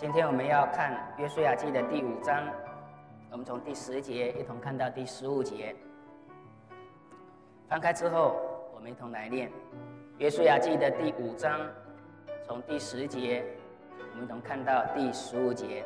今天我们要看约书亚记的第5章，我们从第10节一同看到第15节。翻开之后，我们一同来念约书亚记的第5章，从第10节，我们一同看到第15节。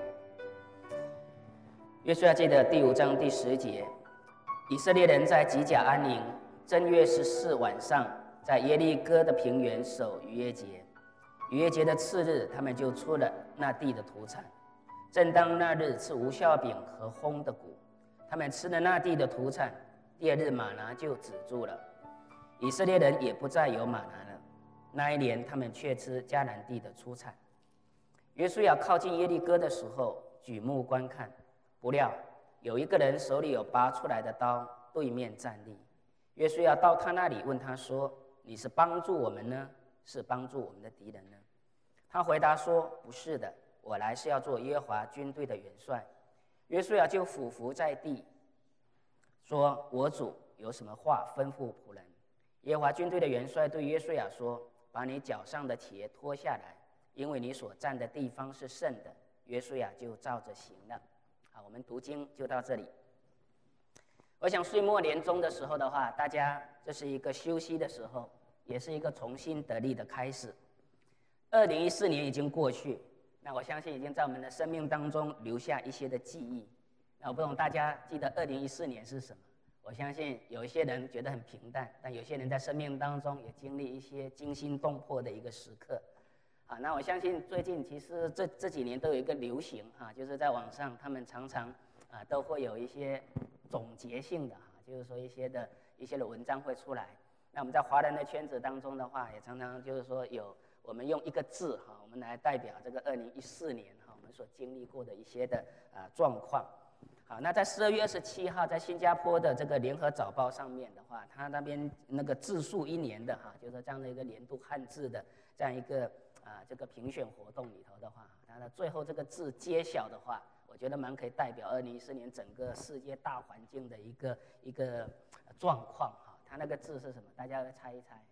约书亚记的第5章第10节，以色列人在吉甲安营，正月14晚上，在耶利哥的平原守逾越节。逾越节的次日，他们就出了那地的土产。正当那日吃无酵饼和烘的谷，他们吃了那地的土产。第2日玛拿就止住了，以色列人也不再有玛拿了。那一年，他们却吃迦南地的出产。约书亚靠近耶利哥的时候，举目观看，不料有一个人手里有拔出来的刀，对面站立。约书亚到他那里，问他说：“你是帮助我们呢，是帮助我们的敌人呢？”他回答说：“不是的，我来是要做耶和华军队的元帅。”约书亚就俯伏在地，说：“我主有什么话吩咐仆人？”耶和华军队的元帅对约书亚说：“把你脚上的鞋脱下来，因为你所站的地方是圣的。”约书亚就照着行了。好，我们读经就到这里。我想岁末年终的时候的话，大家这是一个休息的时候，也是一个重新得力的开始。2014年已经过去，那我相信已经在我们的生命当中留下一些的记忆。那我不懂大家记得2014年是什么？我相信有一些人觉得很平淡，但有些人在生命当中也经历一些惊心动魄的一个时刻。那我相信最近其实这几年都有一个流行就是在网上他们常常都会有一些总结性的就是说一些的文章会出来。那我们在华人的圈子当中的话，也常常就是说我们用一个字我们来代表这个2014年我们所经历过的一些的状况。好，那在12月27号，在新加坡的这个联合早报上面的话，他那边那个字数1年的就是这样的一个年度汉字的这样一个这个评选活动里头的话，它的最后这个字揭晓的话，我觉得蛮可以代表2014年整个世界大环境的一个状况它那个字是什么？大家猜一猜。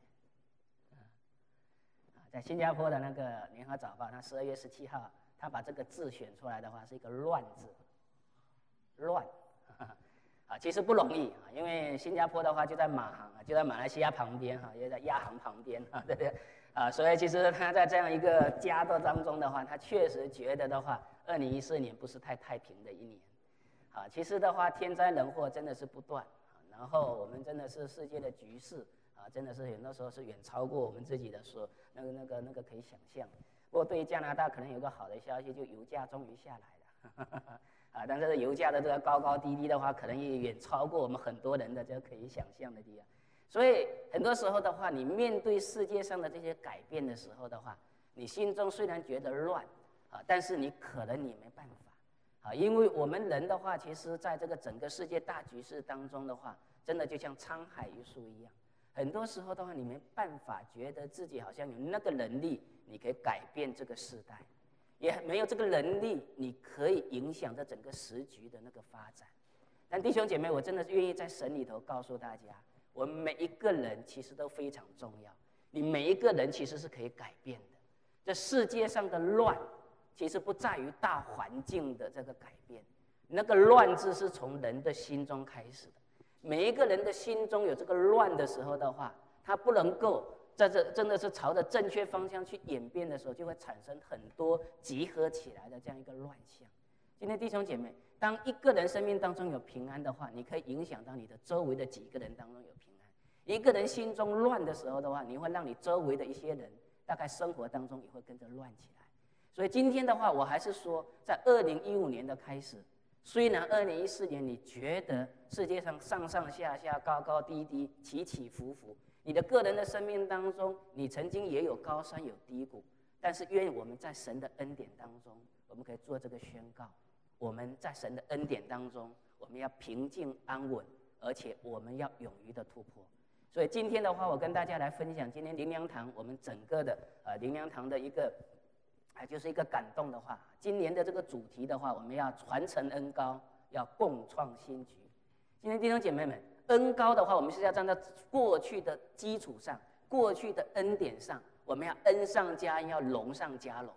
在新加坡的那个联合早报，那12月17号，他把这个字选出来的话，是一个乱字。乱其实不容易因为新加坡的话就在马航就在马来西亚旁边也在亚航旁边对不对所以其实他在这样一个家的当中的话，他确实觉得的话2014年不是太平的一年其实的话天灾人祸真的是不断然后我们真的是世界的局势真的是很多时候是远超过我们自己的说那个可以想象。不过对于加拿大可能有个好的消息，就油价终于下来了但是油价的这个高高低低的话，可能也远超过我们很多人的这个可以想象的地方。所以很多时候的话，你面对世界上的这些改变的时候的话，你心中虽然觉得乱但是你可能没办法因为我们人的话，其实在这个整个世界大局势当中的话，真的就像沧海一粟一样。很多时候的话，你没办法觉得自己好像有那个能力，你可以改变这个时代。也没有这个能力，你可以影响这整个时局的那个发展。但弟兄姐妹，我真的愿意在神里头告诉大家，我们每一个人其实都非常重要。你每一个人其实是可以改变的。这世界上的乱，其实不在于大环境的这个改变，那个乱字是从人的心中开始的。每一个人的心中有这个乱的时候的话，他不能够在这真的是朝着正确方向去演变的时候，就会产生很多集合起来的这样一个乱象。今天弟兄姐妹，当一个人生命当中有平安的话，你可以影响到你的周围的几个人当中有平安。一个人心中乱的时候的话，你会让你周围的一些人大概生活当中也会跟着乱起来。所以今天的话，我还是说，在2015年的开始，虽然2014年你觉得世界上上上下下高高低低起起伏伏，你的个人的生命当中，你曾经也有高山有低谷，但是愿我们在神的恩典当中，我们可以做这个宣告：我们在神的恩典当中，我们要平静安稳，而且我们要勇于的突破。所以今天的话，我跟大家来分享今天灵粮堂我们整个的灵粮堂的一个就是一个感动的话。今年的这个主题的话，我们要传承恩膏，要共创新局。今天弟兄姐妹们，恩膏的话，我们是要站在过去的基础上，过去的恩典上，我们要恩上加恩，要荣上加荣。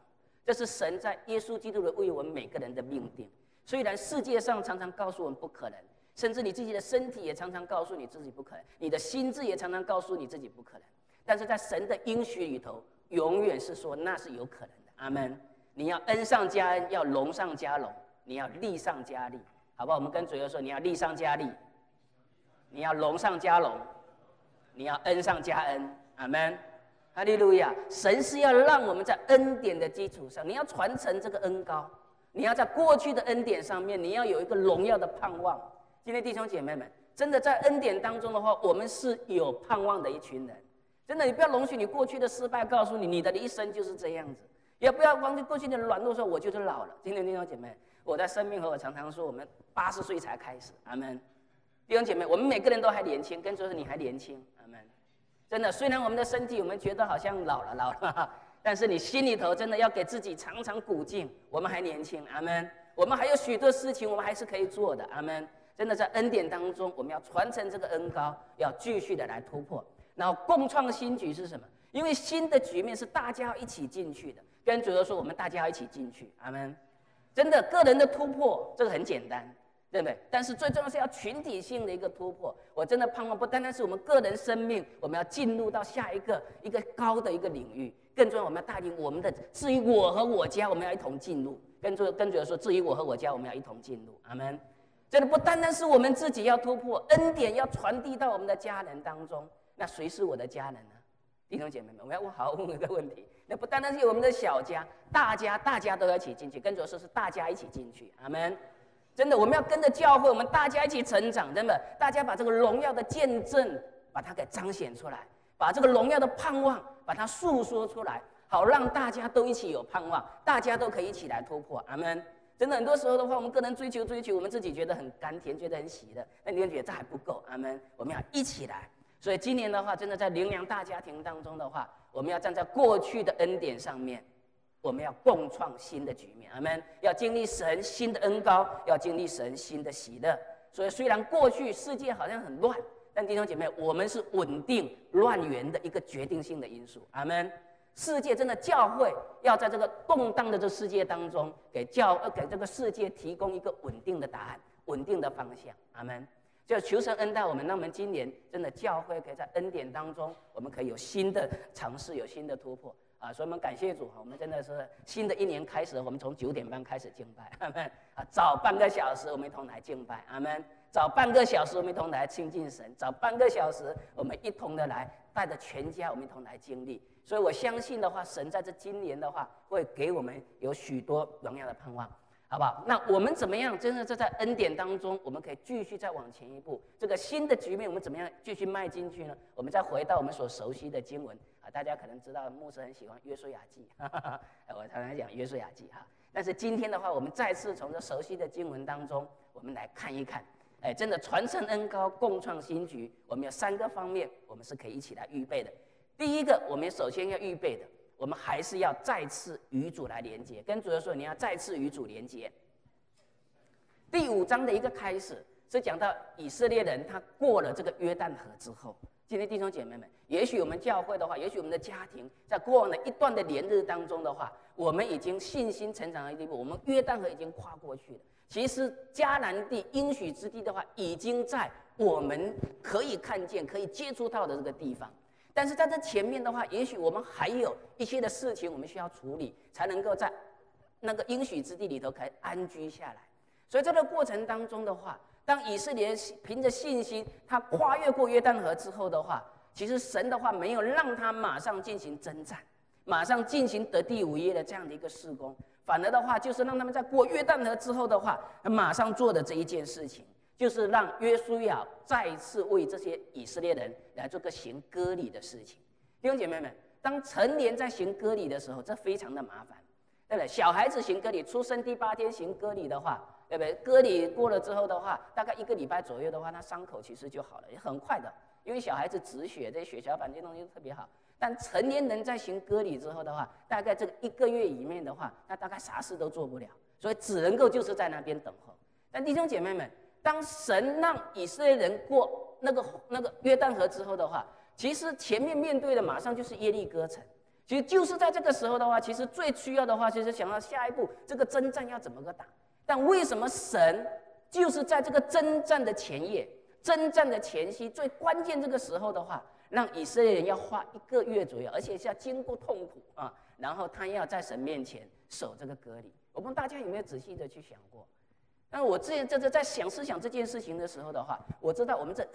这是神在耶稣基督的为我们每个人的命定。虽然世界上常常告诉我们不可能，甚至你自己的身体也常常告诉你自己不可能，你的心智也常常告诉你自己不可能。但是在神的应许里头，永远是说那是有可能的。阿们。你要恩上加恩，要荣上加荣，你要利上加利，好不好？我们跟主耶稣说，你要利上加利，你要荣上加荣，你要恩上加恩。阿们。哈利路亚！神是要让我们在恩典的基础上，你要传承这个恩膏，你要在过去的恩典上面，你要有一个荣耀的盼望。今天弟兄姐妹们，真的在恩典当中的话，我们是有盼望的一群人。真的，你不要容许你过去的失败告诉你，你的一生就是这样子。也不要忘记过去的软弱，说我就是老了。今天弟兄姐妹，我在生命和我常常说，我们80岁才开始。阿们。弟兄姐妹，我们每个人都还年轻，跟主说你还年轻。阿们。真的，虽然我们的身体我们觉得好像老了，但是你心里头真的要给自己常常鼓劲，我们还年轻。阿们。我们还有许多事情我们还是可以做的。阿们。真的在恩典当中，我们要传承这个恩膏，要继续的来突破。然后共创新局是什么？因为新的局面是大家要一起进去的。跟主耶稣说，我们大家要一起进去。阿们。真的，个人的突破这个很简单，对不对？但是最重要是要群体性的一个突破。我真的盼望不单单是我们个人生命，我们要进入到下一个高的一个领域。更重要，我们要带领我们的，至于我和我家，我们要一同进入。跟主耶稣说，至于我和我家，我们要一同进入。阿们。真的不单单是我们自己要突破，恩典要传递到我们的家人当中。那谁是我的家人呢？弟兄姐妹们，我要好好问一个问题。那不单单是我们的小家，大家都要一起进去。跟主说是大家一起进去。阿们。真的，我们要跟着教会，我们大家一起成长。真的，大家把这个荣耀的见证，把它给彰显出来，把这个荣耀的盼望，把它诉说出来，好让大家都一起有盼望，大家都可以一起来突破。阿们。真的，很多时候的话，我们个人追求，我们自己觉得很甘甜，觉得很喜乐，但你会觉得这还不够。阿们。我们要一起来。所以今年的话，真的在灵粮大家庭当中的话，我们要站在过去的恩典上面，我们要共创新的局面。阿们。要经历神新的恩膏，要经历神新的喜乐。所以虽然过去世界好像很乱，但弟兄姐妹，我们是稳定乱源的一个决定性的因素。阿们。世界真的，教会要在这个动荡的这世界当中，给这个世界提供一个稳定的答案、稳定的方向。阿们。就求神恩待我们，让我们今年真的教会可以在恩典当中，我们可以有新的尝试，有新的突破啊！所以我们感谢主，我们真的是新的一年开始，我们从9点半开始敬拜，阿们啊！早半个小时我们一同来敬拜，阿们！早半个小时我们一同来亲近神，早半个小时我们一同的来带着全家，我们一同来经历。所以我相信的话，神在这今年的话，会给我们有许多荣耀的盼望。好不好？那我们怎么样？真的是在恩典当中，我们可以继续再往前一步。这个新的局面，我们怎么样继续迈进去呢？我们再回到我们所熟悉的经文啊，大家可能知道牧师很喜欢约书亚记，我常常讲约书亚记哈。但是今天的话，我们再次从这熟悉的经文当中，我们来看一看。真的传承恩膏，共创新局，我们有3个方面，我们是可以一起来预备的。第一个，我们首先要预备的。我们还是要再次与主来连接，跟主耶稣说，你要再次与主连接。第5章的一个开始是讲到以色列人他过了这个约旦河之后，今天弟兄姐妹们，也许我们教会的话，也许我们的家庭在过往的一段的连日当中的话，我们已经信心成长的地步，我们约旦河已经跨过去了。其实迦南地应许之地的话，已经在我们可以看见、可以接触到的这个地方。但是在这前面的话，也许我们还有一些的事情我们需要处理，才能够在那个应许之地里头可以安居下来。所以在这个过程当中的话，当以色列凭着信心，他跨越过约旦河之后的话，其实神的话没有让他马上进行征战，马上进行得地为业的这样的一个事工，反而的话就是让他们在过约旦河之后的话，马上做的这一件事情，就是让约书亚再一次为这些以色列人来做个行割礼的事情。弟兄姐妹们，当成年在行割礼的时候，这非常的麻烦，对不对？小孩子行割礼，出生第8天行割礼的话，对不对？割礼过了之后的话，大概1个礼拜左右的话，他伤口其实就好了，也很快的，因为小孩子止血，这些血小板这些东西特别好。但成年人在行割礼之后的话，大概这个1个月里面的话，他大概啥事都做不了，所以只能够就是在那边等候。但弟兄姐妹们，当神让以色列人过那个约旦河之后的话，其实前面面对的马上就是耶利哥城， 其实就是在这个时候的话，其实最需要的话，就是想到下一步这个征战要怎么个打。但为什么神就是在这个征战的前夜、征战的前夕，最关键这个时候的话，让以色列人要花1个月左右，而且是要经过痛苦啊，然后他要在神面前守这个割礼。我们大家有没有仔细的去想过？但我之前在思想这件事情的时候的话，我知道我们这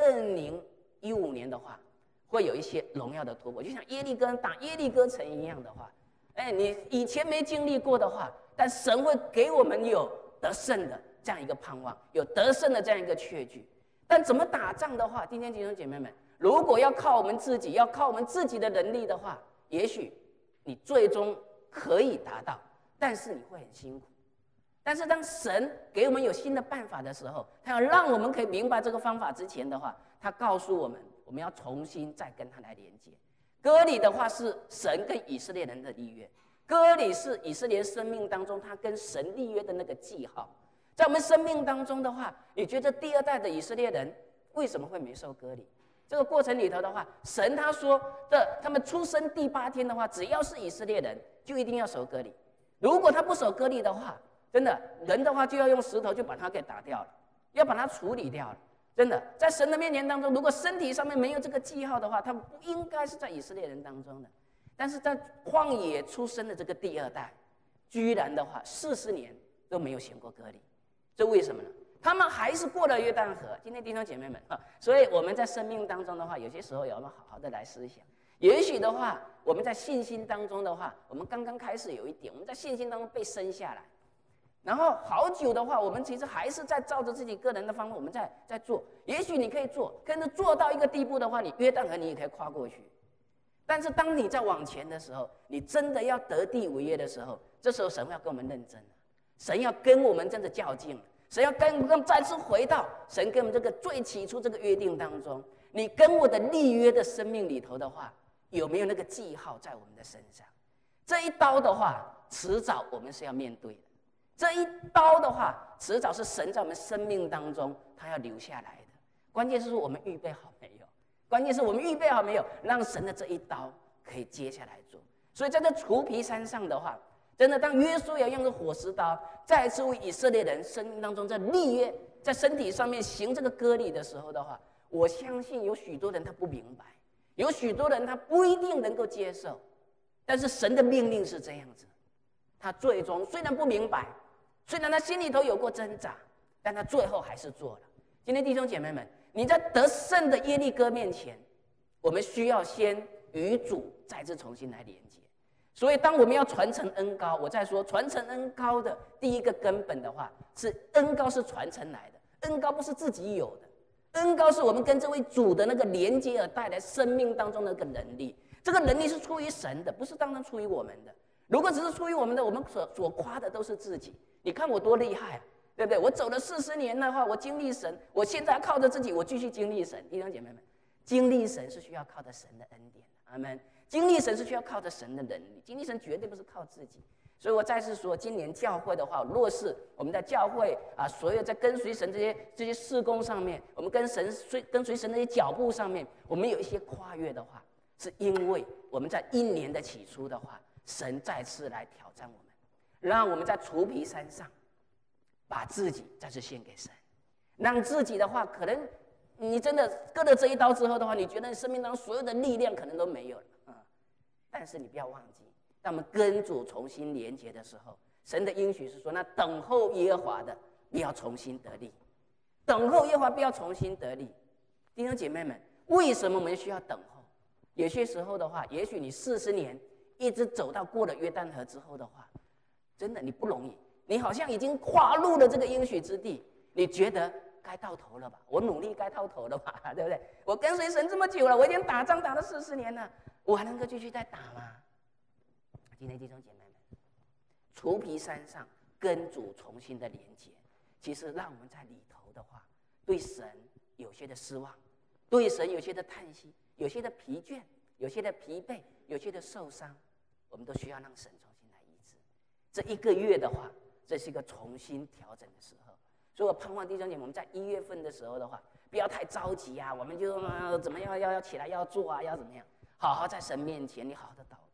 2015年的话，会有一些荣耀的突破，就像耶利哥打耶利哥城一样的话，你以前没经历过的话，但神会给我们有得胜的这样一个盼望，有得胜的这样一个确据。但怎么打仗的话，今天弟兄姐妹们，如果要靠我们自己，要靠我们自己的能力的话，也许你最终可以达到，但是你会很辛苦。但是当神给我们有新的办法的时候，他要让我们可以明白这个方法之前的话，他告诉我们，我们要重新再跟他来连接。割礼的话是神跟以色列人的立约，割礼是以色列生命当中他跟神立约的那个记号。在我们生命当中的话，你觉得第2代的以色列人为什么会没受割礼？这个过程里头的话，神他说的，他们出生第8天的话，只要是以色列人，就一定要守割礼。如果他不守割礼的话，真的人的话就要用石头就把他给打掉了，要把他处理掉了。真的，在神的面前当中，如果身体上面没有这个记号的话，他不应该是在以色列人当中的。但是在旷野出生的这个第2代，居然的话40年都没有行过割礼，这为什么呢？他们还是过了约旦河。今天弟兄姐妹们啊，所以我们在生命当中的话，有些时候也要好好的来思想。也许的话，我们在信心当中的话，我们刚刚开始有一点，我们在信心当中被生下来。然后好久的话，我们其实还是在照着自己个人的方法，我们在做。也许你可以做，可是做到一个地步的话，你约旦河你也可以跨过去。但是当你在往前的时候，你真的要得地为业的时候，这时候神要跟我们认真了，神要跟我们真的较劲了，神要跟我们再次回到神跟我们这个最起初这个约定当中。你跟我的立约的生命里头的话，有没有那个记号在我们的身上？这一刀的话，迟早我们是要面对的。这一刀的话，迟早是神在我们生命当中他要留下来的。关键是说我们预备好没有？关键是我们预备好没有，让神的这一刀可以接下来做。所以在这除皮山上的话，真的当约书亚用这火石刀再次为以色列人生命当中在立约，在身体上面行这个割礼的时候的话，我相信有许多人他不明白，有许多人他不一定能够接受，但是神的命令是这样子，他最终虽然不明白，虽然他心里头有过挣扎，但他最后还是做了。今天弟兄姐妹们，你在得胜的耶利哥面前，我们需要先与主再次重新来连接。所以当我们要传承恩膏，我在说传承恩膏的第一个根本的话，是恩膏是传承来的，恩膏不是自己有的，恩膏是我们跟这位主的那个连接而带来生命当中的那个能力。这个能力是出于神的，不是当然出于我们的。如果只是出于我们的，我们所夸的都是自己。你看我多厉害啊，对不对？我走了40年的话，我经历神，我现在靠着自己，我继续经历神。弟兄姐妹们，经历神是需要靠着神的恩典的，阿们。经历神是需要靠着神的能力，经历神绝对不是靠自己。所以我再次说，今年教会的话，若是我们在教会啊，所有在跟随神这些事工上面，我们跟随神这些脚步上面，我们有一些跨越的话，是因为我们在1年的起初的话，神再次来挑战我们，让我们在除皮山上把自己再次献给神，让自己的话，可能你真的割了这一刀之后的话，你觉得你生命当中所有的力量可能都没有了啊。但是你不要忘记，当我们跟主重新连结的时候，神的应许是说，那等候耶和华的必要重新得力，等候耶和华必要重新得力。弟兄姐妹们，为什么我们需要等候？有些时候的话，也许你40年一直走到过了约旦河之后的话，真的你不容易，你好像已经跨入了这个应许之地，你觉得该到头了吧？我努力该到头了吧？对不对？我跟随神这么久了，我已经打仗打了40年了，我还能够继续再打吗？今天弟兄姐妹们，除皮山上跟主重新的连接，其实让我们在里头的话，对神有些的失望，对神有些的叹息，有些的疲倦，有些的疲惫，有些的受伤，我们都需要让神重新来医治。这1个月的话，这是一个重新调整的时候。所以我盼望弟兄姐妹，我们在1月份的时候的话，不要太着急啊，我们就怎么样要起来要做啊，要怎么样，好好在神面前，你好好的祷告。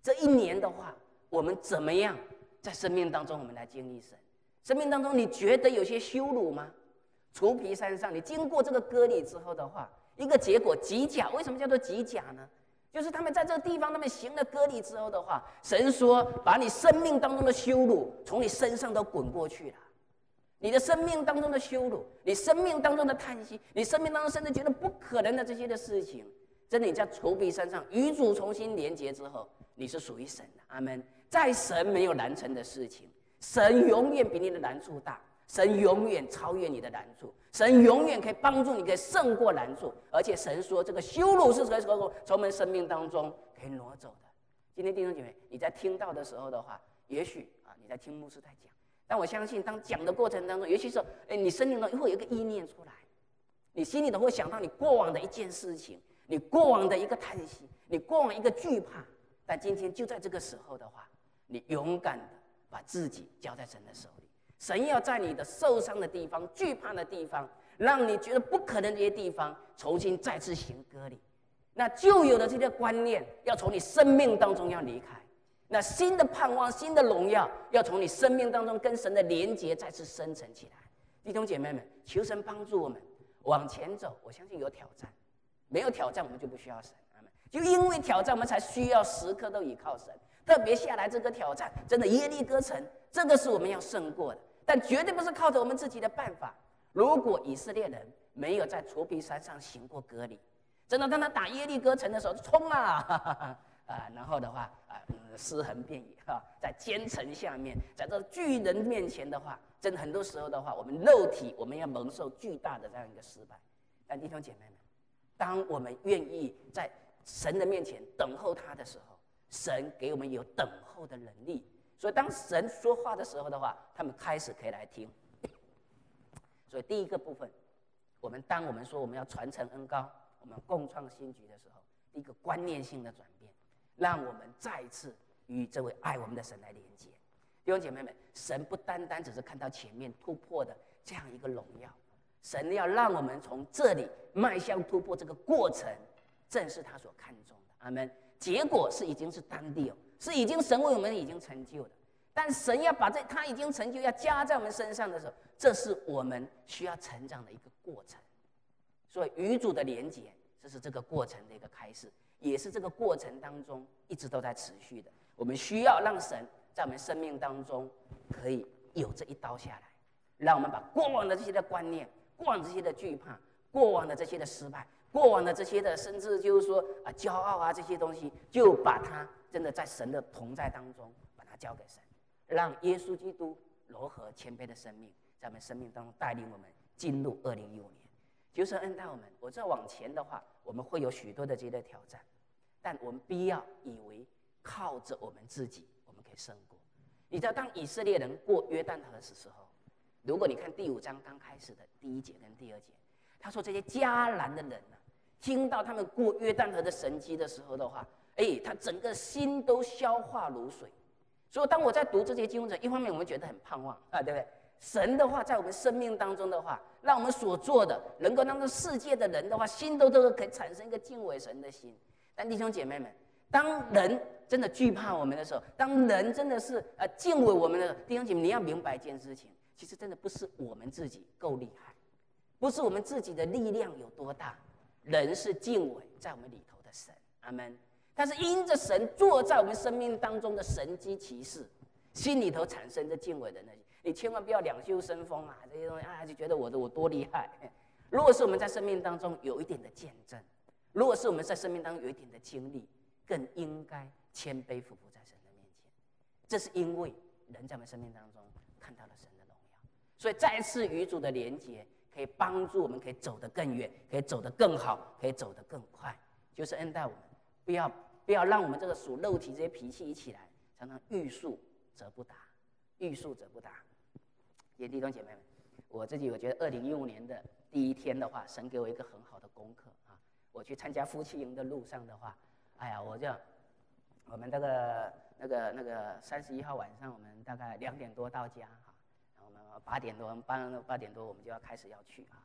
这一年的话，我们怎么样在生命当中我们来经历神？生命当中你觉得有些羞辱吗？除皮山上，你经过这个割礼之后的话，一个结果极甲。为什么叫做极甲呢？就是他们在这个地方，他们行了割礼之后的话，神说把你生命当中的羞辱从你身上都滚过去了。你的生命当中的羞辱，你生命当中的叹息，你生命当中甚至觉得不可能的这些的事情，真的你在除皮山上与主重新连结之后，你是属于神的。阿们。在神没有难成的事情，神永远比你的难处大，神永远超越你的难处，神永远可以帮助你，可以胜过难处。而且神说，这个羞辱是可以从我们生命当中可以挪走的。今天弟兄姐妹，你在听到的时候的话，也许你在听牧师在讲，但我相信，当讲的过程当中，尤其是你生命中会有一个意念出来，你心里头会想到你过往的一件事情，你过往的一个叹息，你过往一个惧怕。但今天就在这个时候的话，你勇敢的把自己交在神的手里，神要在你的受伤的地方、惧怕的地方，让你觉得不可能这些地方，重新再次行割礼。那旧有的这些观念要从你生命当中要离开，那新的盼望、新的荣耀要从你生命当中跟神的连结再次生成起来。弟兄姐妹们，求神帮助我们往前走。我相信有挑战，没有挑战我们就不需要神。就因为挑战，我们才需要时刻都倚靠神。特别下来这个挑战，真的耶利哥城，这个是我们要胜过的，但绝对不是靠着我们自己的办法。如果以色列人没有在除皮山上行过割礼，真的当他打耶利哥城的时候，冲啊，然后的话尸横遍野在坚城下面，在这巨人面前的话，真的很多时候的话，我们肉体我们要蒙受巨大的这样一个失败。但弟兄姐妹们，当我们愿意在神的面前等候他的时候，神给我们有等候的能力。所以当神说话的时候的话，他们开始可以来听。所以第一个部分，当我们说我们要传承恩膏，我们共创新局的时候，第一个观念性的转变，让我们再一次与这位爱我们的神来连接。弟兄姐妹们，神不单单只是看到前面突破的这样一个荣耀，神要让我们从这里迈向突破这个过程，正是他所看重的。阿们。结果是已经是当地是已经神为我们已经成就的，但神要把他已经成就要加在我们身上的时候，这是我们需要成长的一个过程。所以与主的连结，这是这个过程的一个开始，也是这个过程当中一直都在持续的。我们需要让神在我们生命当中可以有这一刀下来，让我们把过往的这些的观念、过往这些的惧怕、过往的这些的失败、过往的这些的，甚至就是说骄傲这些东西，就把它真的在神的同在当中，把它交给神，让耶稣基督柔和谦卑的生命，在我们生命当中带领我们进入2015年。就是恩待我们。我知道往前的话，我们会有许多的这些的挑战，但我们不要以为靠着我们自己，我们可以胜过。你知道，当以色列人过约旦河的时候，如果你看第5章刚开始的第1节跟第2节，他说这些迦南的人听到他们过约旦河的神迹的时候的话，他整个心都消化如水。所以当我在读这些经文，一方面我们觉得很盼望对不对？神的话在我们生命当中的话，让我们所做的能够让这世界的人的话，心都可以产生一个敬畏神的心。但弟兄姐妹们，当人真的惧怕我们的时候，当人真的是敬畏我们的时候，弟兄姐妹，你要明白一件事情，其实真的不是我们自己够厉害，不是我们自己的力量有多大，人是敬畏在我们里头的神。阿们。但是因着神坐在我们生命当中的神迹奇事，心里头产生着敬畏的那些，你千万不要两袖生风这些东西就觉得我多厉害。如果是我们在生命当中有一点的见证，如果是我们在生命当中有一点的经历，更应该谦卑俯伏在神的面前。这是因为人在我们生命当中看到了神的荣耀，所以再次与主的连结可以帮助我们可以走得更远，可以走得更好，可以走得更快。就是恩待我们，不要让我们这个属肉体这些脾气一起来，常常欲速则不达，欲速则不达。弟兄姐妹们，我自己觉得2015年的第1天的话，神给我一个很好的功课我去参加夫妻营的路上的话，我们那个31号晚上，我们大概2点多到家我们8点多我们就要开始要去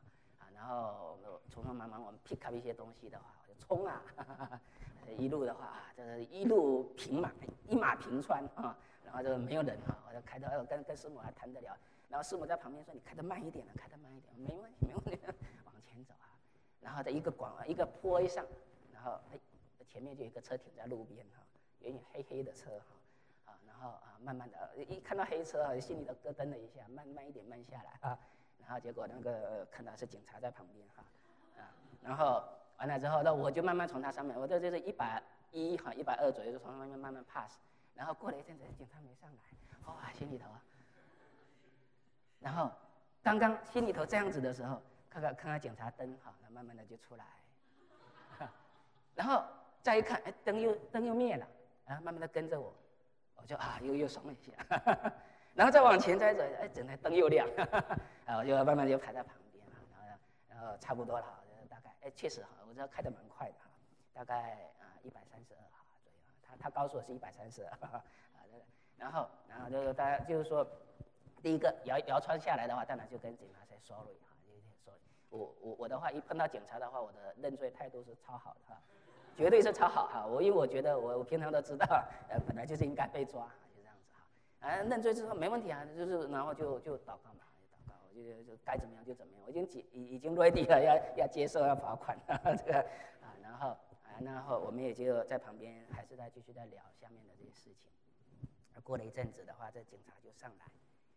然后匆匆忙忙我们 pick up 一些东西的话，我就冲啊，一路的话，这个一路平马，一马平川啊，然后就没有人啊，我就开到跟师母还谈得了，然后师母在旁边说：“你开得慢一点了，开得慢一点，没问题，没问题，往前走啊。”然后在一个坡一上，然后前面就有一个车停在路边哈，有点黑黑的车哈，然后慢慢的，一看到黑车心里头咯噔了一下，慢一点，慢下来啊，然后结果那个看到是警察在旁边哈，然后完了之后，那我就慢慢从他上面，我这就是120左右，就从上面慢慢 pass， 然后过了一阵子，警察没上来，哇，心里头啊，然后刚刚心里头这样子的时候，看看警察灯好，那慢慢的就出来，然后再一看，哎，灯又灭了，然后慢慢的跟着我，我就又爽了一下，然后再往前再走，哎，整台灯又亮，我就慢慢就排在旁边，然后差不多了，大概哎确实我知道开得蛮快的大概132左右，他告诉我是132，然后就大家就是说，第一个摇穿下来的话，当然就跟警察say sorry 我的话一碰到警察的话，我的认罪态度是超好的绝对是超好因为我觉得我平常都知道，本来就是应该被抓，就这样子认罪之后没问题就是然后就祷告嘛，祷告，我就该怎么样就怎么样，我已经 ready 了，要接受要罚款这个然后我们也就在旁边还是继续在聊下面的这些事情。过了一阵子的话，这警察就上来，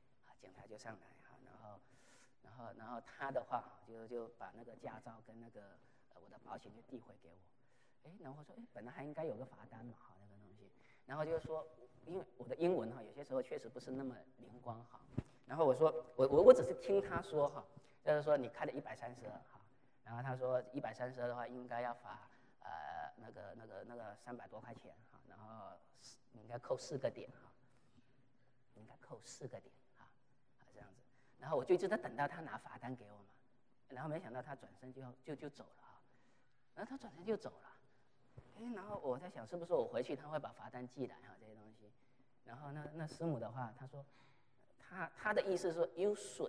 然后他的话就把那个驾照跟那个我的保险就递回给我，然后我说本来还应该有个罚单嘛那个东西，然后就说因为我的英文有些时候确实不是那么灵光然后我说我只是听他说就是说你开了132然后他说132的话应该要罚那个300多块钱然后你应该扣4个点应该扣4个点这样子，然后我就一直在等到他拿罚单给我嘛，然后没想到他转身就走了然后他转身就走了，然后我在想是不是我回去他会把罚单寄来这些东西，然后那师母的话他说他的意思说 you should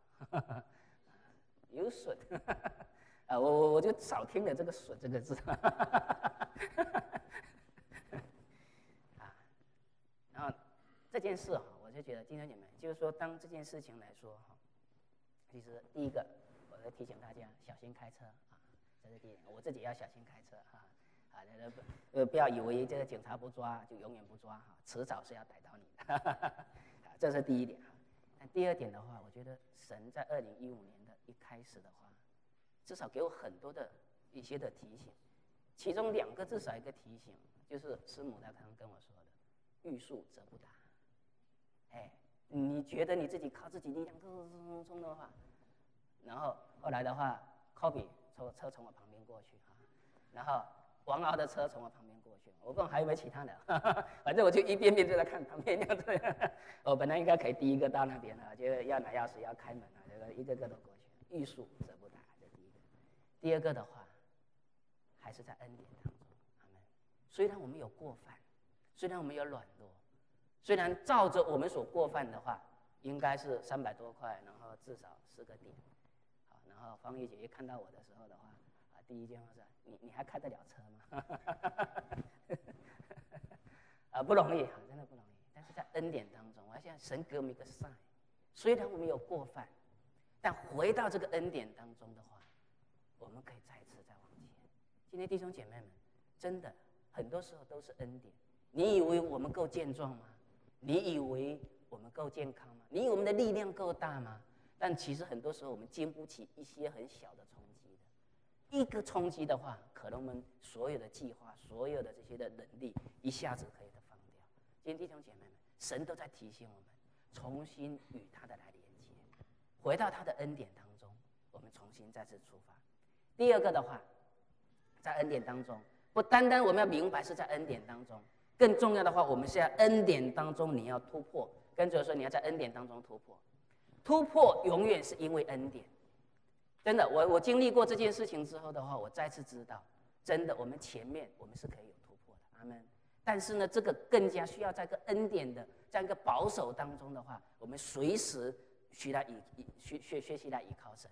you should 我就少听了这个 should 这个字然后这件事我就觉得弟兄姐妹就是说当这件事情来说其实第一个我会提醒大家小心开车这是第一点，我自己要小心开车不要以为这个警察不抓就永远不抓迟早是要逮到你的这是第一点但第二点的话，我觉得神在2015年的一开始的话，至少给我很多的一些的提醒，其中2个至少一个提醒，就是师母他刚刚跟我说的，欲速则不达。你觉得你自己靠自己力量冲的话，然后后来的话 ，Kobe 车从我旁边过去然后王敖的车从我旁边过去，我不知道还有没有其他的，反正我就一遍遍就在看旁边这样子。我本来应该可以第一个到那边就要拿钥匙要开门这个一个个都过去，欲速则不达，这第一个。第二个的话，还是在恩典当中，阿们。虽然我们有过犯，虽然我们有软弱，虽然照着我们所过犯的话，应该是300多块，然后至少4个点。然后方玉姐一看到我的时候的话，第一句话是：你还开得了车吗？不容易真的不容易。但是在恩典当中，我现在神给我们一个 sign， 虽然我们有过犯，但回到这个恩典当中的话，我们可以再次再往前。今天弟兄姐妹们，真的很多时候都是恩典。你以为我们够健壮吗？你以为我们够健康吗？你以为我们的力量够大吗？但其实很多时候我们经不起一些很小的冲击的，一个冲击的话，可能我们所有的计划、所有的这些的能力，一下子可以放掉。今天弟兄姐妹们，神都在提醒我们，重新与他的来连接，回到他的恩典当中，我们重新再次出发。第二个的话，在恩典当中，不单单我们要明白是在恩典当中，更重要的话，我们是在恩典当中你要突破。跟主说，你要在恩典当中突破。突破永远是因为恩典，真的，我经历过这件事情之后的话，我再次知道，真的，我们前面我们是可以有突破的，阿们。但是呢，这个更加需要在一个恩典的这样一个保守当中的话，我们随时学习来依靠神。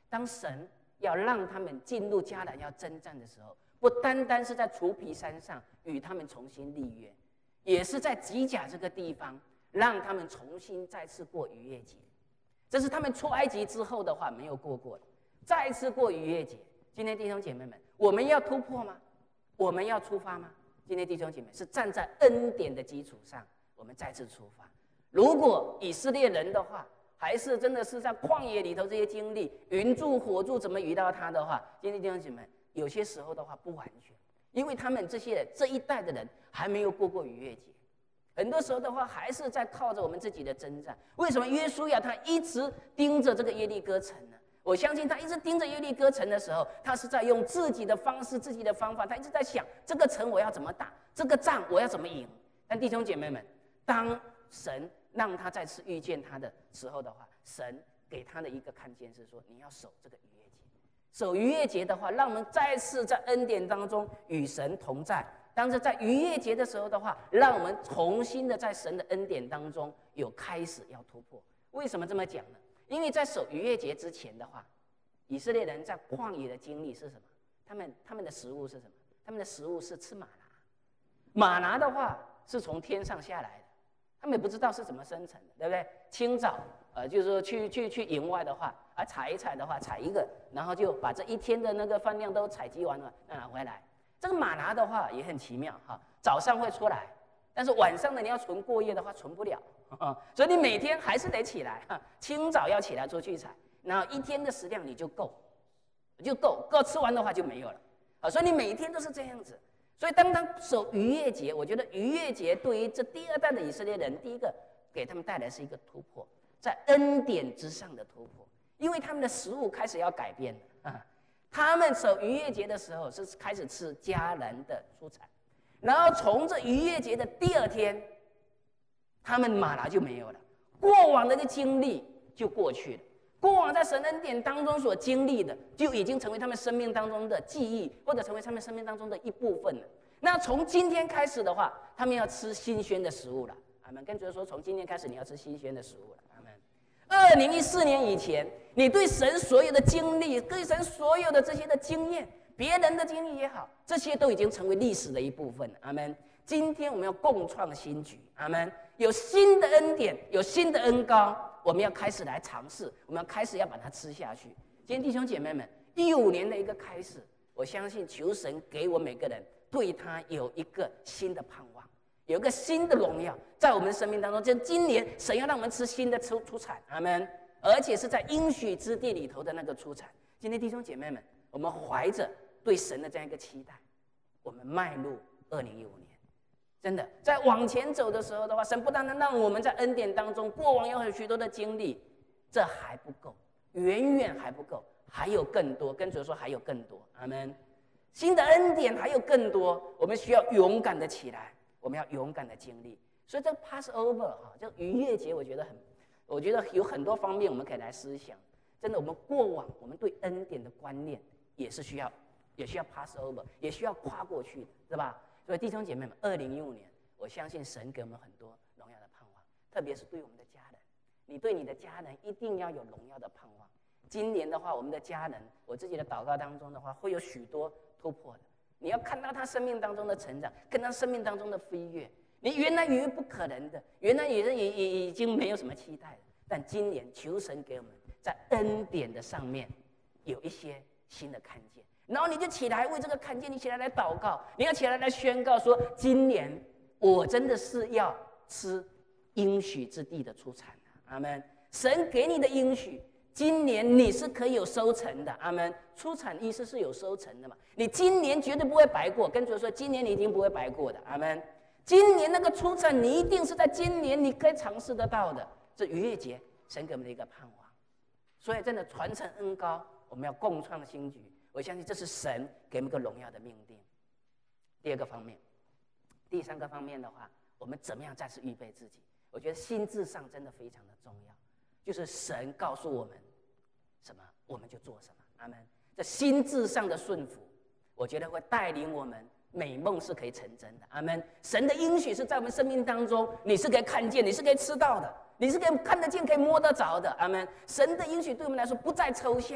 当神要让他们进入迦南要征战的时候，不单单是在除皮山上与他们重新立约，也是在吉甲这个地方让他们重新再次过逾越节。这是他们出埃及之后的话没有过的，再次过逾越节。今天弟兄姐妹们，我们要突破吗？我们要出发吗？今天弟兄姐妹是站在恩典的基础上，我们再次出发。如果以色列人的话，还是真的是在旷野里头这些经历，云柱火柱怎么遇到他的话，今天弟兄姐妹有些时候的话不完全，因为他们这一代的人还没有过逾越节。很多时候的话，还是在靠着我们自己的征战。为什么约书亚他一直盯着这个耶利哥城呢？我相信他一直盯着耶利哥城的时候，他是在用自己的方式、自己的方法，他一直在想这个城我要怎么打，这个仗我要怎么赢。但弟兄姐妹们，当神让他再次遇见他的时候的话，神给他的一个看见是说，你要守这个逾越节。守逾越节的话，让我们再次在恩典当中与神同在。当时在逾越节的时候的话，让我们重新的在神的恩典当中有开始要突破。为什么这么讲呢？因为在守逾越节之前的话，以色列人在旷野的经历是什么？他们的食物是什么？他们的食物是吃玛拿。玛拿的话是从天上下来的，他们也不知道是怎么生成的，对不对？清早就是说去营外的话，采一采的话，采一个，然后就把这一天的那个饭量都采集完了，拿回来。这个玛拿的话也很奇妙哈，早上会出来，但是晚上呢你要存过夜的话存不了，所以你每天还是得起来，清早要起来出去采，然后一天的食量你就够吃完的话就没有了，所以你每天都是这样子。所以当守逾越节，我觉得逾越节对于这第二代的以色列人，第一个给他们带来是一个突破，在恩典之上的突破，因为他们的食物开始要改变了。他们守逾越节的时候是开始吃迦南的蔬菜，然后从这逾越节的第二天，他们玛拿就没有了，过往的经历就过去了，过往在神恩典当中所经历的，就已经成为他们生命当中的记忆，或者成为他们生命当中的一部分了。那从今天开始的话，他们要吃新鲜的食物了。阿们。跟主说，从今天开始你要吃新鲜的食物了。阿们。2014年以前，你对神所有的经历，对神所有的这些的经验，别人的经历也好，这些都已经成为历史的一部分了。阿们。今天我们要共创新局。阿们。有新的恩典，有新的恩膏，我们要开始来尝试，我们要开始要把它吃下去。今天弟兄姐妹们，15年的一个开始，我相信求神给我每个人对他有一个新的盼望，有一个新的荣耀在我们的生命当中。就今年神要让我们吃新的出产，阿们，而且是在应许之地里头的那个出产。今天弟兄姐妹们，我们怀着对神的这样一个期待，我们迈入2015年。真的，在往前走的时候的话，神不单单让我们在恩典当中，过往有许多的经历，这还不够，远远还不够，还有更多。跟主说还有更多，阿们。新的恩典还有更多，我们需要勇敢的起来，我们要勇敢的经历。所以这个 Passover 这个逾越节，我觉得有很多方面我们可以来思想。真的，我们过往我们对恩典的观念也需要 Passover， 也需要跨过去的，是吧？所以弟兄姐妹们，2015年，我相信神给我们很多荣耀的盼望，特别是对我们的家人。你对你的家人一定要有荣耀的盼望。今年的话，我们的家人，我自己的祷告当中的话，会有许多突破的。你要看到他生命当中的成长，看他生命当中的飞跃。你原来以为不可能的，原来也已经没有什么期待了。但今年求神给我们在恩典的上面有一些新的看见。然后你就起来为这个看见，你起来祷告，你要起来宣告说：今年我真的是要吃应许之地的出产。阿们。神给你的应许，今年你是可以有收成的。阿们。出产意思是有收成的嘛？你今年绝对不会白过。跟主说，今年你一定不会白过的。阿们。今年那个出产，你一定是在今年你可以尝试得到的。这逾越节，神给我们的一个盼望。所以真的传承恩膏，我们要共创新局。我相信这是神给我们个荣耀的命定。第二个方面，第三个方面的话，我们怎么样再次预备自己？我觉得心智上真的非常的重要，就是神告诉我们什么，我们就做什么。阿们。这心智上的顺服，我觉得会带领我们美梦是可以成真的。阿们。神的应许是在我们生命当中，你是可以看见，你是可以吃到的，你是可以看得见、可以摸得着的。阿们。神的应许对我们来说不再抽象。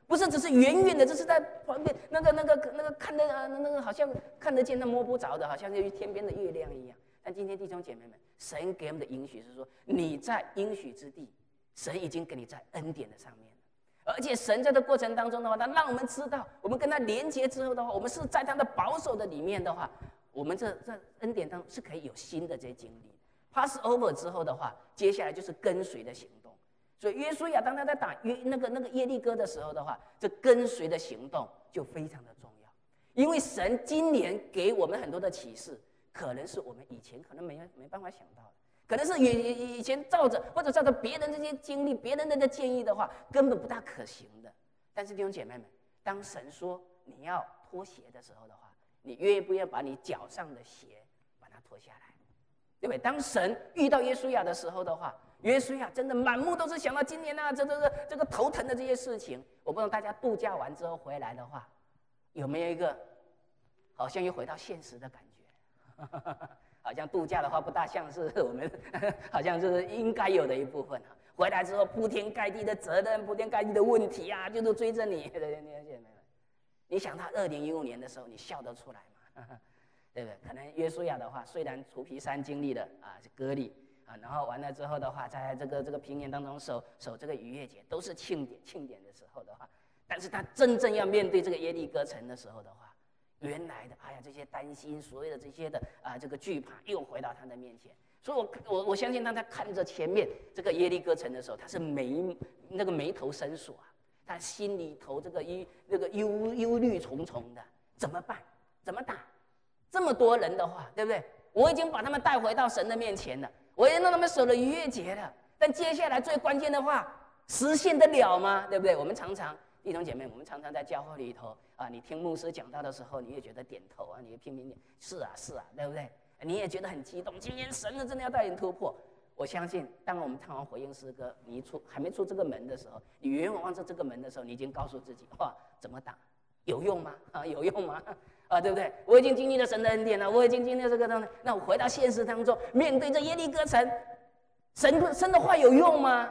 不是只是远远的，这是在旁边那个看的那个好像看得见但摸不着的，好像就天边的月亮一样。但今天弟兄姐妹们，神给我们的应许是说，你在应许之地，神已经给你在恩典的上面了。而且神在这过程当中的话，他让我们知道，我们跟他连结之后的话，我们是在他的保守的里面的话，我们这恩典当中是可以有新的这些经历。Pass over 之后的话，接下来就是跟随的行动。所以约书亚当他在打那个耶利哥的时候的话，这跟随的行动就非常的重要。因为神今年给我们很多的启示，可能是我们以前可能没办法想到的，可能是以前照着或者照着别人这些经历、别人的建议的话，根本不大可行的。但是弟兄姐妹们，当神说你要脱鞋的时候的话，你愿不愿意把你脚上的鞋把它脱下来？对不对？当神遇到约书亚的时候的话，约书亚真的满目都是想到今年啊，这个头疼的这些事情。我不知道大家度假完之后回来的话，有没有一个好像又回到现实的感觉？好像度假的话不大像是我们好像是应该有的一部分。回来之后铺天盖地的责任、铺天盖地的问题啊，就是追着你。你想到2015年的时候，你笑得出来吗？对不对？可能约书亚的话，虽然除皮山经历了割礼然后完了之后的话，在这个平原当中守这个逾越节，都是庆典的时候的话，但是他真正要面对这个耶利哥城的时候的话，原来的这些担心，所谓的这些的这个惧怕，又回到他的面前。所以我相信他在看着前面这个耶利哥城的时候，他是眉头深锁他心里头这个忧虑重重的，怎么办？怎么打？这么多人的话，对不对？我已经把他们带回到神的面前了，我也让他们守了逾越节了，但接下来最关键的话，实现得了吗？对不对？我们常常弟兄姐妹，我们常常在教会里头你听牧师讲道的时候，你也觉得点头你也拼命点，是啊，对不对？你也觉得很激动，今天神真的要带你突破。我相信，当我们唱完回应诗歌，你还没出这个门的时候，你远远望着这个门的时候，你已经告诉自己，怎么打？有用吗？有用吗？对不对？我已经经历了神的恩典了，我已经经历了这个东西。那我回到现实当中，面对这耶利哥城，神的话有用吗？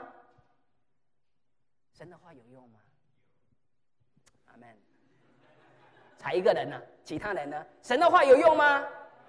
神的话有用吗？阿们。才一个人呢，其他人呢？神的话有用吗？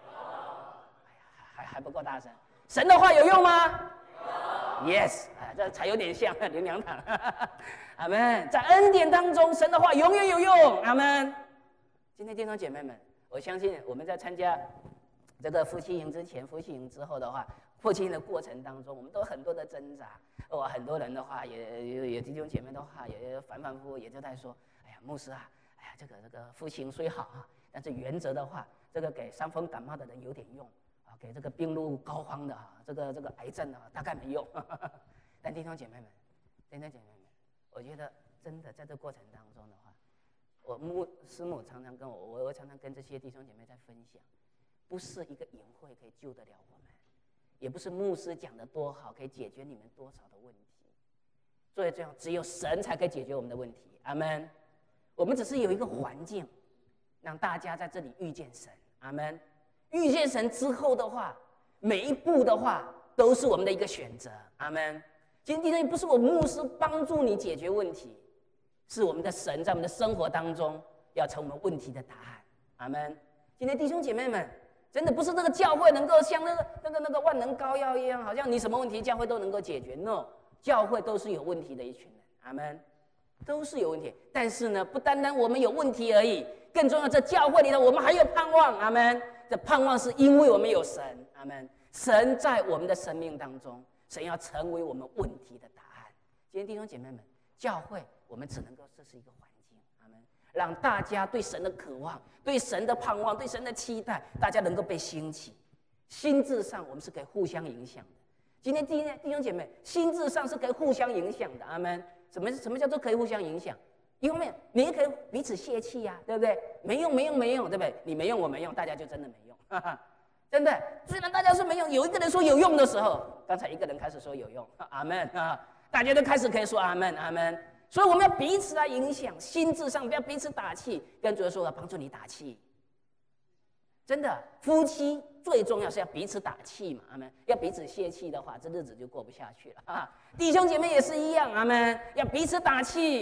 还不够大声。神的话有用吗？有。Yes， 这才有点像灵粮堂。阿们。在恩典当中，神的话永远有用。阿们。今天弟兄姐妹们，我相信我们在参加这个夫妻营之前、夫妻营之后的话，夫妻营的过程当中，我们都有很多的挣扎。很多人的话也弟兄姐妹的话也反反复复也就在说，哎呀，牧师这个夫妻营虽好但是原则的话，这个给伤风感冒的人有点用给这个病入膏肓的这个癌症大概没用。但弟兄姐妹们，我觉得真的在这过程当中的话，师母常常跟我常常跟这些弟兄姐妹在分享，不是一个营会可以救得了我们，也不是牧师讲得多好可以解决你们多少的问题。所以这样，只有神才可以解决我们的问题。阿们。我们只是有一个环境，让大家在这里遇见神。阿们。遇见神之后的话，每一步的话都是我们的一个选择。阿们。今天不是我牧师帮助你解决问题，是我们的神在我们的生活当中要成我们问题的答案。阿们。今天弟兄姐妹们，真的不是这个教会能够像那个万能膏药一样，好像你什么问题教会都能够解决。No， 教会都是有问题的一群人。阿们。都是有问题，但是呢，不单单我们有问题而已，更重要，这教会里头我们还有盼望。阿们。这盼望是因为我们有神。阿们。神在我们的生命当中，神要成为我们问题的答案。今天弟兄姐妹们，教会我们只能够这是一个环境。阿们。让大家对神的渴望、对神的盼望、对神的期待，大家能够被兴起。心智上我们是可以互相影响的。今天弟兄姐妹，心智上是可以互相影响的。阿们。什么叫做可以互相影响？因为你也可以彼此泄气对不对？没用，对不对？你没用，我没用，大家就真的没用。真的，虽然大家说没用，有一个人说有用的时候，刚才一个人开始说有用，阿们大家都开始可以说阿们，阿们。所以我们要彼此来影响，心智上不要彼此打气，跟主说我要帮助你打气。真的，夫妻最重要是要彼此打气嘛，阿们。要彼此泄气的话，这日子就过不下去了弟兄姐妹也是一样，阿们。要彼此打气，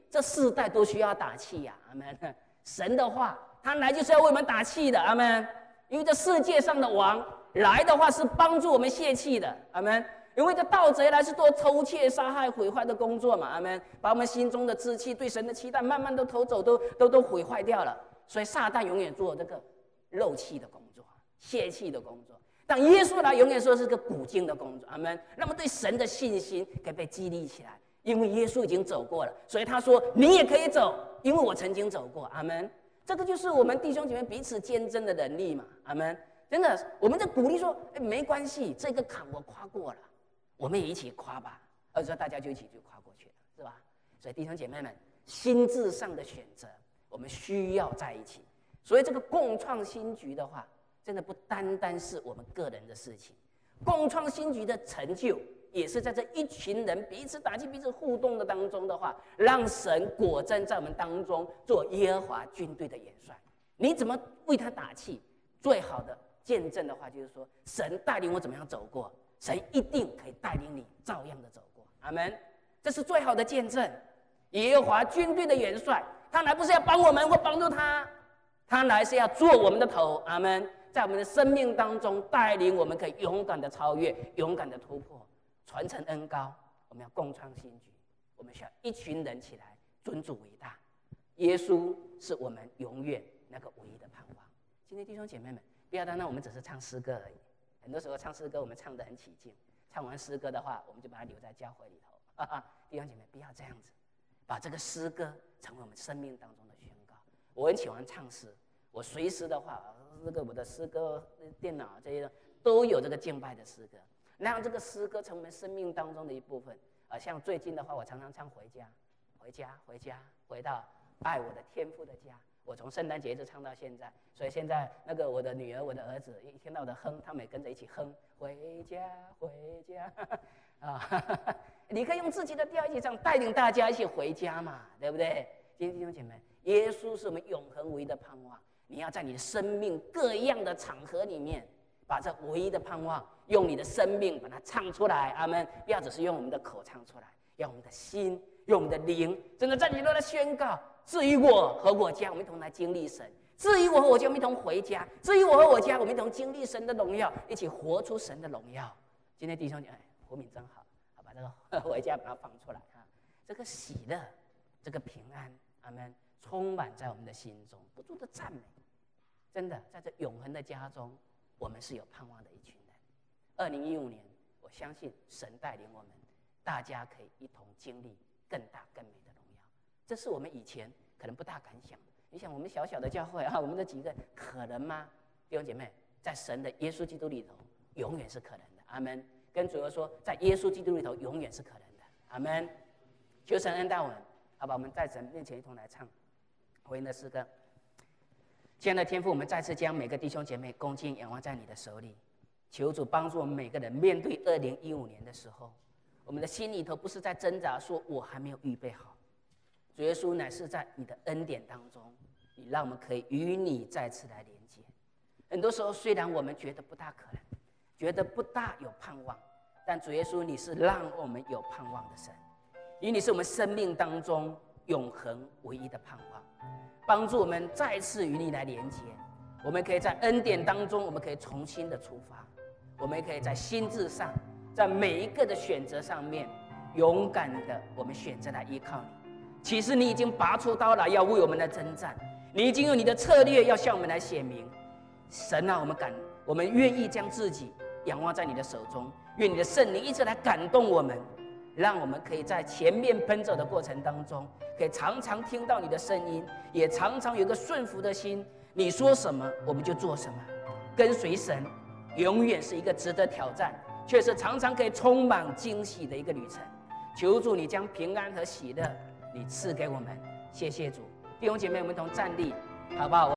这世代都需要打气呀，阿们。神的话，他来就是要为我们打气的，阿们。因为这世界上的王来的话是帮助我们泄气的，阿们。因为这盗贼来是做偷窃、杀害、毁坏的工作嘛，阿们。把我们心中的志气、对神的期待，慢慢都偷走，都毁坏掉了。所以撒旦永远做这个漏气的工作、泄气的工作。但耶稣来，永远说是个补精的工作，阿们。那么对神的信心可以被激励起来，因为耶稣已经走过了，所以他说你也可以走，因为我曾经走过，阿们。这个就是我们弟兄姐妹彼此见证的能力嘛，阿们。真的，我们在鼓励说，没关系，这个坎我跨过了，我们也一起跨吧，而且大家就一起就跨过去了，是吧？所以弟兄姐妹们，心智上的选择，我们需要在一起。所以这个共创新局的话，真的不单单是我们个人的事情，共创新局的成就，也是在这一群人彼此打气、彼此互动的当中的话，让神果真在我们当中做耶和华军队的元帅。你怎么为他打气？最好的见证的话，就是说，神带领我怎么样走过，神一定可以带领你照样的走过。阿们。这是最好的见证。耶和华军队的元帅，他来不是要帮我们或帮助他，他来是要做我们的头。阿们。在我们的生命当中带领我们，可以勇敢的超越，勇敢的突破，传承恩膏。我们要共创新局，我们需要一群人起来尊主为大。耶稣是我们永远那个唯一的盼望。今天弟兄姐妹们，不要单单我们只是唱诗歌而已。很多时候唱诗歌我们唱得很起劲，唱完诗歌的话，我们就把它留在教会里头。弟兄姐妹，不要这样子，把这个诗歌成为我们生命当中的宣告。我很喜欢唱诗，我随时的话，这个我的诗歌电脑这些都有这个敬拜的诗歌，让这个诗歌成为生命当中的一部分。像最近的话，我常常唱回家，回家，回家，回到爱我的天父的家。我从圣诞节一直唱到现在，所以现在那个我的女儿、我的儿子一听到我的哼，他们也跟着一起哼，回家，回家。你可以用自己的调一起唱，带领大家一起回家嘛，对不对？今天弟兄姐妹，耶稣是我们永恒唯一的盼望。你要在你的生命各样的场合里面，把这唯一的盼望用你的生命把它唱出来。阿们。不要只是用我们的口唱出来，要我们的心，用我们的灵，真的在里头来宣告。至于我和我家，我们一同来经历神；至于我和我家，我们一同回家；至于我和我家，我们一同经历神的荣耀，一起活出神的荣耀。今天弟兄姐妹，活敏真好，把这个回家把它放出来啊！这个喜乐，这个平安，阿们，充满在我们的心中，不住的赞美。真的，在这永恒的家中，我们是有盼望的一群人。2015年，我相信神带领我们，大家可以一同经历更大更美的荣耀。这是我们以前可能不大敢想。你想，我们小小的教会啊，我们这几个可能吗？弟兄姐妹，在神的耶稣基督里头，永远是可能的。阿们。跟主耶稣说，在耶稣基督里头，永远是可能的。阿们。求神恩待我们，好吧？我们在神面前一同来唱回应的诗歌。亲爱的天父，我们再次将每个弟兄姐妹恭敬仰望在你的手里，求主帮助我们每个人面对2015年的时候，我们的心里头不是在挣扎说我还没有预备好，主耶稣乃是在你的恩典当中，你让我们可以与你再次来连接。很多时候虽然我们觉得不大可能，觉得不大有盼望，但主耶稣你是让我们有盼望的神，因为你是我们生命当中永恒唯一的盼望，帮助我们再次与你来连接。我们可以在恩典当中，我们可以重新的出发，我们可以在心智上，在每一个的选择上面，勇敢的我们选择来依靠你。其实你已经拔出刀来，要为我们来征战，你已经有你的策略要向我们来显明。神啊，我们愿意将自己仰望在你的手中，愿你的圣灵一直来感动我们，让我们可以在前面奔走的过程当中，可以常常听到你的声音，也常常有一个顺服的心。你说什么，我们就做什么。跟随神，永远是一个值得挑战，却是常常可以充满惊喜的一个旅程。求主你将平安和喜乐，你赐给我们。谢谢主，弟兄姐妹，我们同站立，好不好？